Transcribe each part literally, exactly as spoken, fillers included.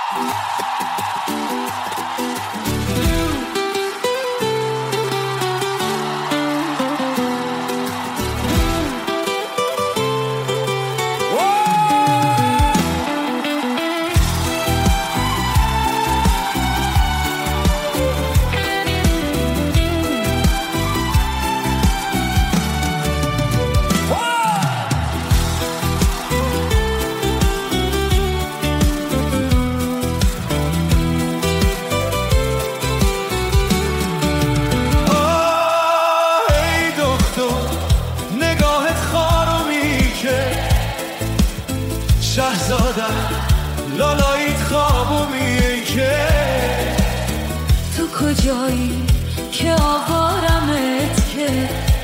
شهزاده لالاییت خوابومیه که تو کجایی که آوارمت که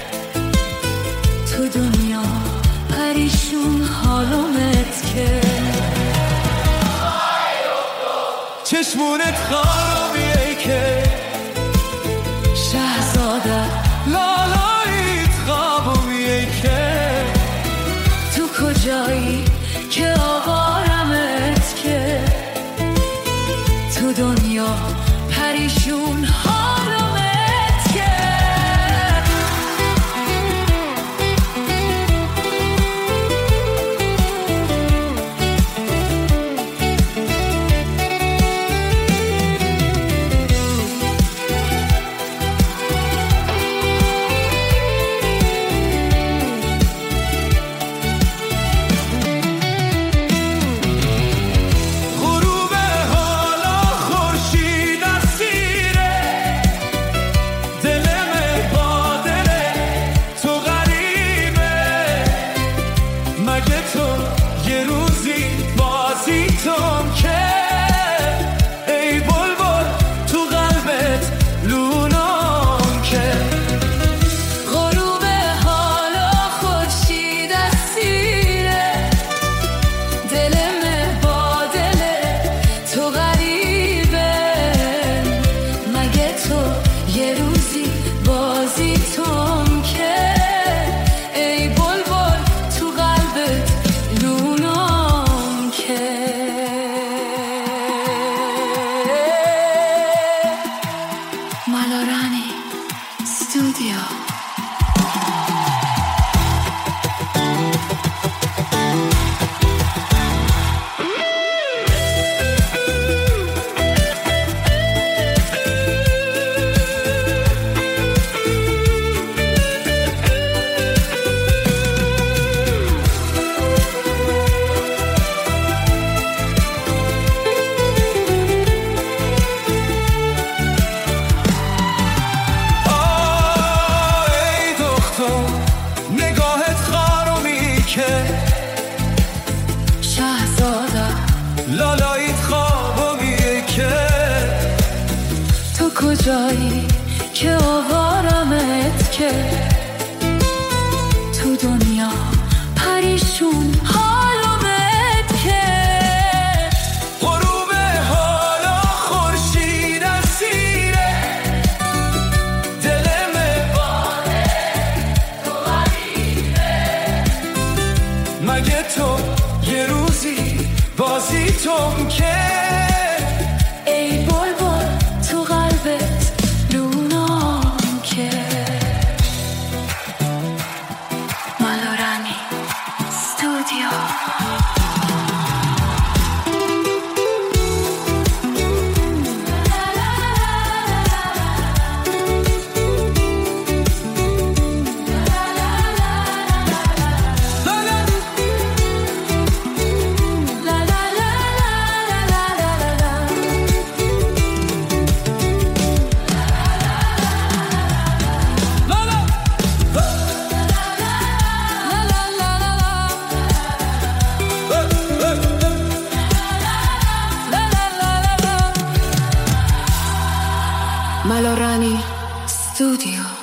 تو دنیا پریشون حالومت که چشمونت خارومیه که شهزاده لالاییت خوابومیه که تو کجایی که آوارمت که تو دنیا پریشون حالومت که Malorani Studio. شهزاده لالاییت خوابومیه که تو کجایی که آوارمت که تو دنیا پریشون حالومت که غروب حالا خورشید اسیره دل مهبانه تو غریبه مگه تو یه روزی بازی توم که ای بلبل تو قلبت لونام که مالورانی استودیو. Malorani Studio.